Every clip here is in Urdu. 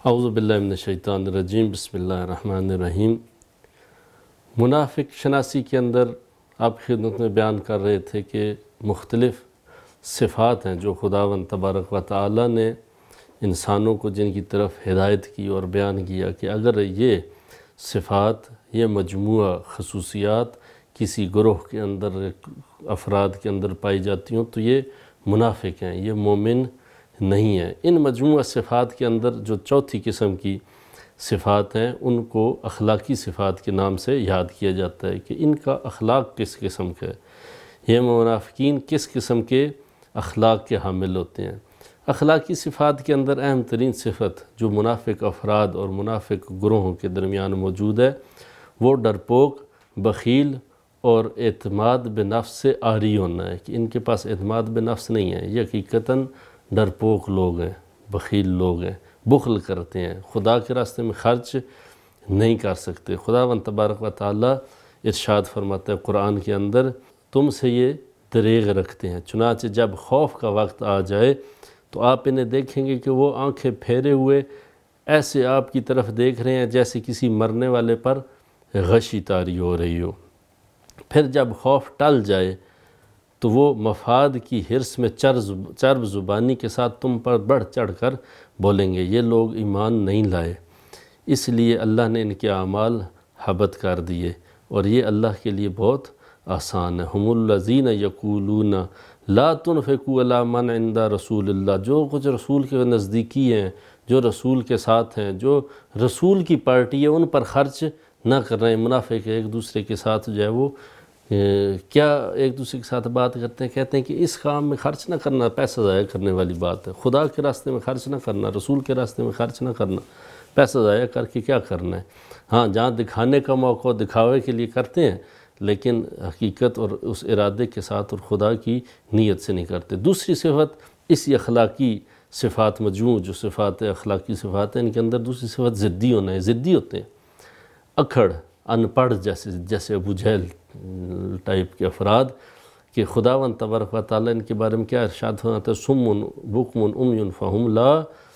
اعوذ باللہ من الشیطان الرجیم، بسم اللہ الرحمن الرحیم۔ منافق شناسی کے اندر آپ خدمت میں بیان کر رہے تھے کہ مختلف صفات ہیں جو خداوند تبارک و تعالی نے انسانوں کو جن کی طرف ہدایت کی اور بیان کیا کہ اگر یہ صفات، یہ مجموعہ خصوصیات کسی گروہ کے اندر، افراد کے اندر پائی جاتی ہوں تو یہ منافق ہیں، یہ مومن نہیں ہیں۔ ان مجموعہ صفات کے اندر جو چوتھی قسم کی صفات ہیں ان کو اخلاقی صفات کے نام سے یاد کیا جاتا ہے کہ ان کا اخلاق کس قسم کا ہے، یہ منافقین کس قسم کے اخلاق کے حامل ہوتے ہیں۔ اخلاقی صفات کے اندر اہم ترین صفت جو منافق افراد اور منافق گروہوں کے درمیان موجود ہے وہ ڈرپوک، بخیل اور اعتماد بنفس سے عاری ہونا ہے کہ ان کے پاس اعتماد بنفس نہیں ہے، یہ حقیقتاً ڈرپوک لوگ ہیں، بخیل لوگ ہیں، بخل کرتے ہیں، خدا کے راستے میں خرچ نہیں کر سکتے۔ خداوند تبارک و تعالی ارشاد فرماتا ہے قرآن کے اندر، تم سے یہ دریغ رکھتے ہیں، چنانچہ جب خوف کا وقت آ جائے تو آپ انہیں دیکھیں گے کہ وہ آنکھیں پھیرے ہوئے ایسے آپ کی طرف دیکھ رہے ہیں جیسے کسی مرنے والے پر غشی طاری ہو رہی ہو۔ پھر جب خوف ٹل جائے تو وہ مفاد کی حرص میں چرب زبانی کے ساتھ تم پر بڑھ چڑھ کر بولیں گے یہ لوگ ایمان نہیں لائے، اس لیے اللہ نے ان کے اعمال حبط کر دیے اور یہ اللہ کے لیے بہت آسان ہے۔ ہم الذین یقولون لا تنفقوا علی من عند رسول اللہ، جو کچھ رسول کے نزدیکی ہیں، جو رسول کے ساتھ ہیں، جو رسول کی پارٹی ہے ان پر خرچ نہ کر رہے ہیں۔ منافق ایک دوسرے کے ساتھ جو ہے وہ کیا ایک دوسرے کے ساتھ بات کرتے ہیں، کہتے ہیں کہ اس کام میں خرچ نہ کرنا پیسہ ضائع کرنے والی بات ہے، خدا کے راستے میں خرچ نہ کرنا، رسول کے راستے میں خرچ نہ کرنا، پیسہ ضائع کر کے کیا کرنا ہے۔ ہاں جہاں دکھانے کا موقع دکھاوے کے لیے کرتے ہیں لیکن حقیقت اور اس ارادے کے ساتھ اور خدا کی نیت سے نہیں کرتے۔ دوسری صفت اسی اخلاقی صفات مجموع جو صفات اخلاقی صفات ہیں ان کے اندر دوسری صفت ضدی ہونا ہے، ضدی ہوتے ہیں، اکھڑ، ان پڑھ جیسے ابو جہل ٹائپ کے افراد کہ خداوند تبارک و تعالیٰ ان کے بارے میں کیا ارشاد فرماتا ہے، سم بکم عمی فہم لا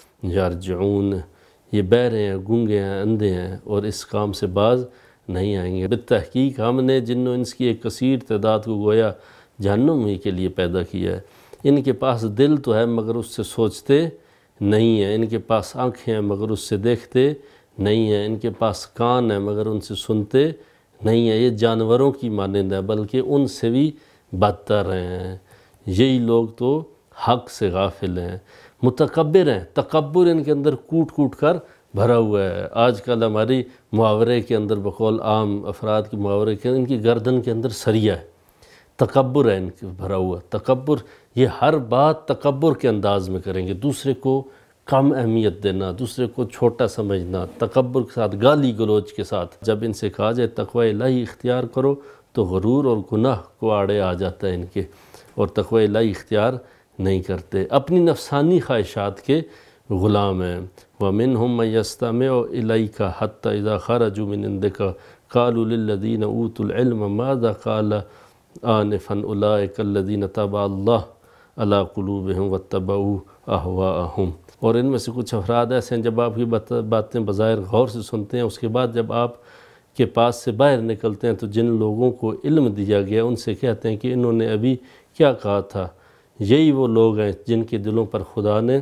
یرجعون، یہ بہرے ہیں، گونگے ہیں، اندھے ہیں اور اس کام سے باز نہیں آئیں گے۔ بالتحقیق ہم نے جن و انس کی ایک کثیر تعداد کو گویا جہنم ہی کے لیے پیدا کیا ہے۔ ان کے پاس دل تو ہے مگر اس سے سوچتے نہیں ہیں، ان کے پاس آنکھیں ہیں مگر اس سے دیکھتے نہیں ہیں، ان کے پاس کان ہیں مگر ان سے سنتے نہیں ہیں، یہ جانوروں کی مانند ہے بلکہ ان سے بھی بدتر ہیں، یہی لوگ تو حق سے غافل ہیں۔ متکبر ہیں، تکبر ان کے اندر کوٹ کوٹ کر بھرا ہوا ہے۔ آج کل ہماری محاورے کے اندر بقول عام افراد کے محاورے کے ان کی گردن کے اندر سریا ہے، تکبر ہے ان کے بھرا ہوا، تکبر، یہ ہر بات تکبر کے انداز میں کریں گے، دوسرے کو کم اہمیت دینا، دوسرے کو چھوٹا سمجھنا، تکبر کے ساتھ، گالی گلوچ کے ساتھ۔ جب ان سے کہا جائے تقوی الہی اختیار کرو تو غرور اور گناہ کو آڑے آ جاتا ہے ان کے، اور تقوی الہی اختیار نہیں کرتے، اپنی نفسانی خواہشات کے غلام ہیں۔ وَمِنْهُمْ مَنْ يَسْتَمِعُ إِلَيْكَ حَتَّى إِذَا خَرَجُوا مِنْ عِنْدِكَ قَالُوا لِلَّذِينَ أُوتُوا الْعِلْمَ مَاذَا قَالَ آنِفًا أُولَئِكَ الَّذِينَ طَبَعَ اللَّهُ عَلَى قُلُوبِهِمْ وَاتَّبَعُوا أَهْوَاءَهُمْ۔ اور ان میں سے کچھ افراد ایسے ہیں جب آپ کی باتیں بظاہر غور سے سنتے ہیں، اس کے بعد جب آپ کے پاس سے باہر نکلتے ہیں تو جن لوگوں کو علم دیا گیا ان سے کہتے ہیں کہ انہوں نے ابھی کیا کہا تھا۔ یہی وہ لوگ ہیں جن کے دلوں پر خدا نے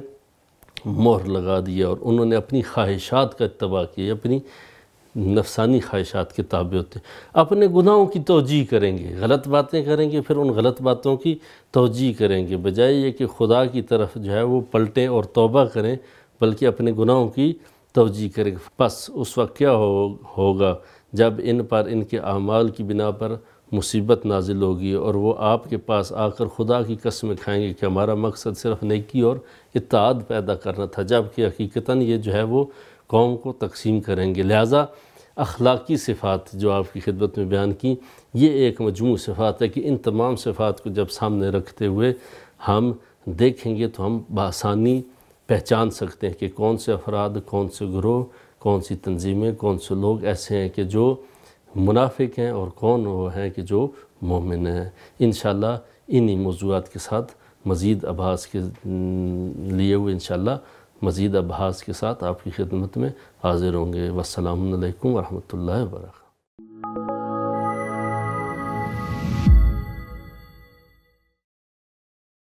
مہر لگا دیا اور انہوں نے اپنی خواہشات کا اتباع کیا، اپنی نفسانی خواہشات کے تابع ہوتے ہیں، اپنے گناہوں کی توجیہ کریں گے، غلط باتیں کریں گے، پھر ان غلط باتوں کی توجیہ کریں گے، بجائے یہ کہ خدا کی طرف جو ہے وہ پلٹیں اور توبہ کریں بلکہ اپنے گناہوں کی توجیہ کریں گے۔ بس اس وقت کیا ہوگا جب ان پر ان کے اعمال کی بنا پر مصیبت نازل ہوگی اور وہ آپ کے پاس آ کر خدا کی قسمیں کھائیں گے کہ ہمارا مقصد صرف نیکی اور اتحاد پیدا کرنا تھا، جبکہ حقیقتاً یہ جو ہے وہ قوم کو تقسیم کریں گے۔ لہٰذا اخلاقی صفات جو آپ کی خدمت میں بیان کی یہ ایک مجموع صفات ہے کہ ان تمام صفات کو جب سامنے رکھتے ہوئے ہم دیکھیں گے تو ہم بآسانی پہچان سکتے ہیں کہ کون سے افراد، کون سے گروہ، کون سی تنظیمیں، کون سے لوگ ایسے ہیں کہ جو منافق ہیں اور کون وہ ہیں کہ جو مومن ہیں۔ انشاءاللہ انہی موضوعات کے ساتھ مزید آبھاس کے لیے ہوئے انشاءاللہ مزید ابحاث کے ساتھ آپ کی خدمت میں حاضر ہوں گے۔ والسلام علیکم ورحمۃ اللہ وبرکاتہ۔